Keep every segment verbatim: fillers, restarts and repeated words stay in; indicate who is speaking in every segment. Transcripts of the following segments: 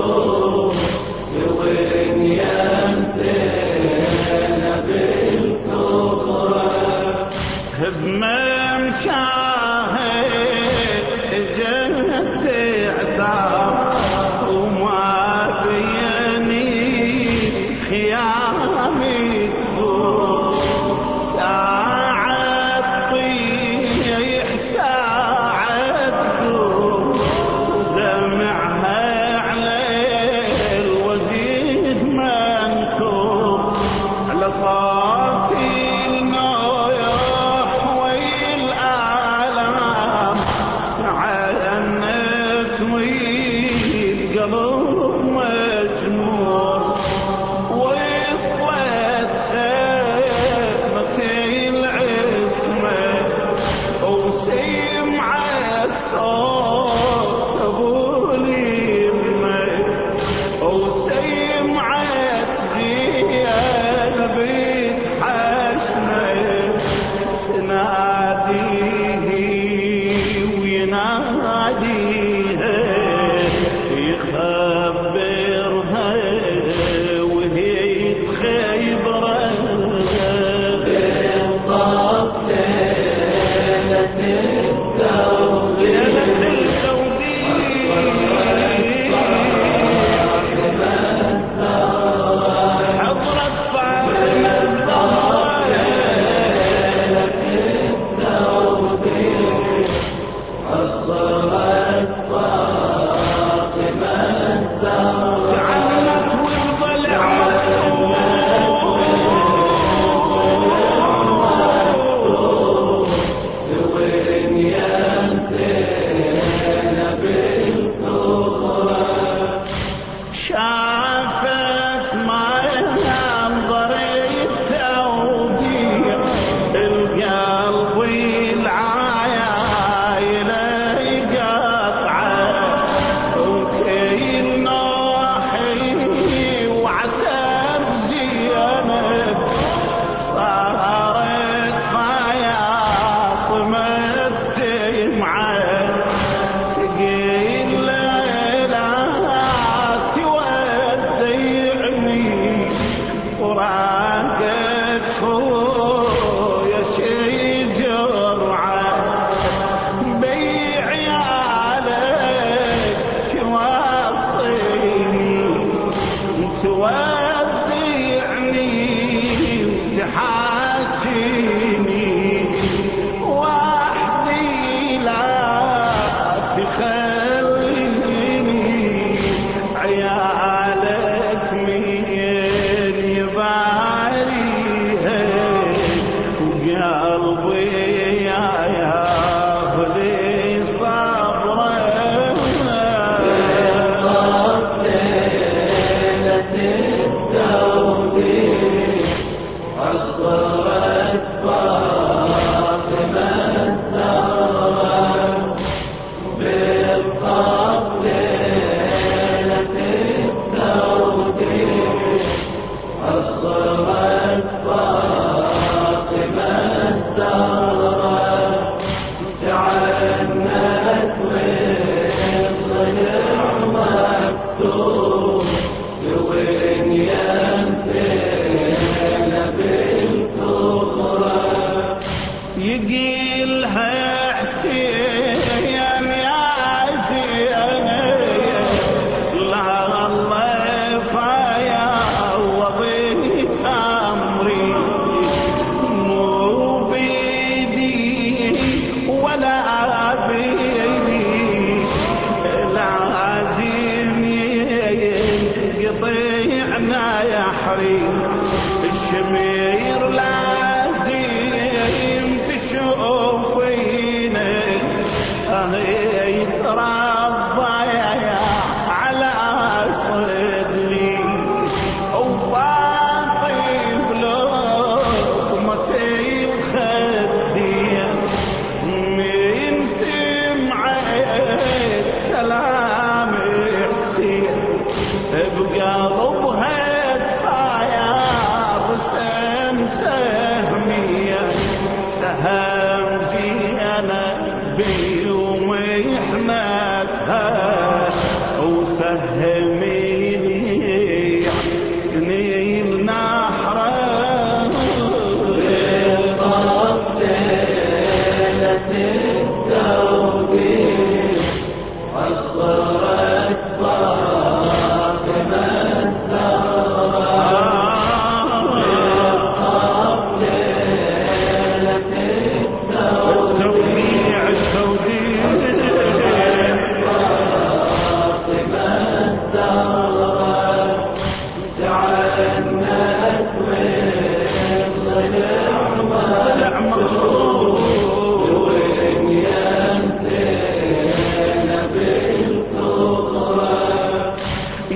Speaker 1: بيوم محنتها وفهمي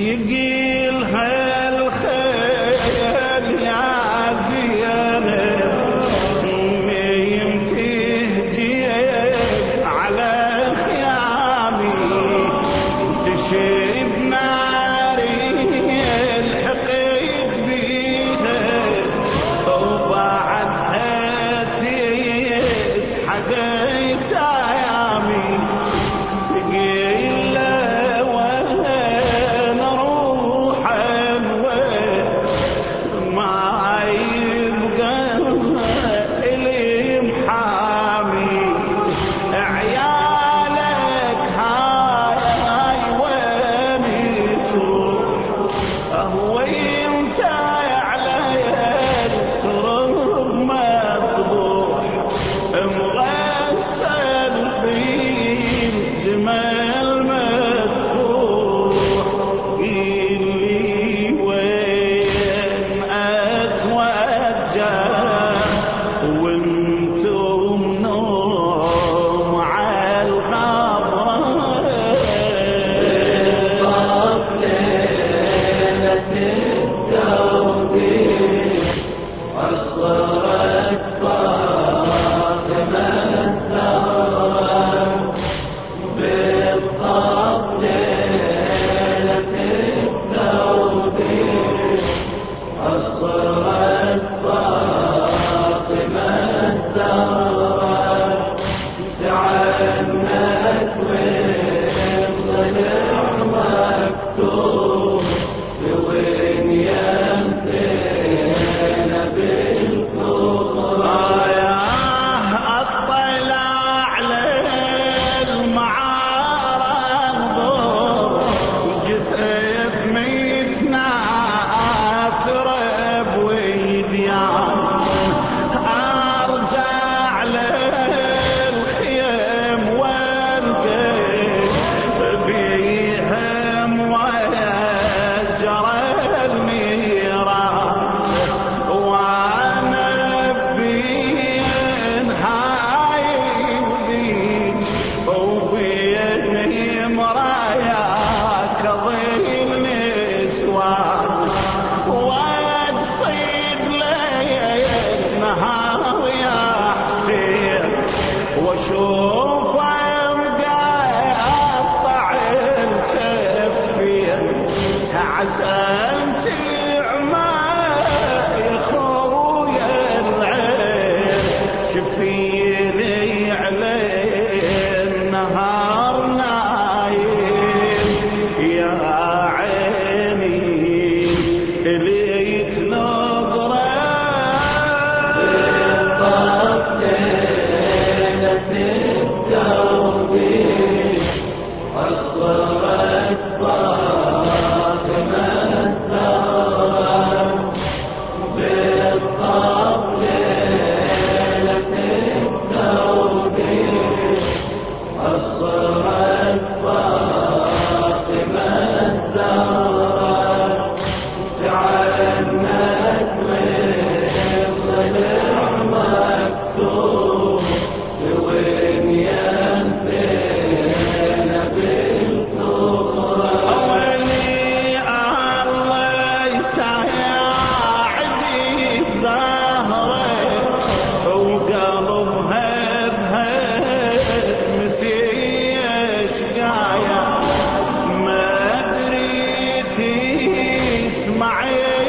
Speaker 1: يقيل هالخيل يا زينب مين تهجيك على خيامي تشب ناري الحقيق بيها وبعدها تسحق ايامي تقيل وين اروح وين ما يبقى الي محامي عيالك هاي وين تروح هو انت على التراب مذبوح مغسل بدماء المذبوح اللي وين اتوجه وانتم نوم على الغبر
Speaker 2: طاب ليلة التوبيخ حضرت فاطمة الزهراء بالطاب ليلة التوبيخ حضرت فاطمة الزهراء تعنت والضلع مكسور لوين يمثل بالكبرى
Speaker 1: اطلع للمعارى انظر جثث متناثرة بويديان ارجع للخيم والقي بيهم ويجرى النيران وانا بين هاي وذيك وبين مرايا كظل نسوان واقصد لي النهار يا حسين واشوف مقطع السفين عزمت عماي خويا العين شفيلي عليه النهار نايم يا عيني ليت نظره
Speaker 2: طاب ليلة التوبيخ حضرت فاطمة الزهراء بالطاب ليلة التوبيخ حضرت فاطمة الزهراء تعنت والضلع مكسور لوين ينزل بالكبرى
Speaker 1: أولي الله يساعدني بظهره وقلبها بهمسي شقايا ما أدري تسمعي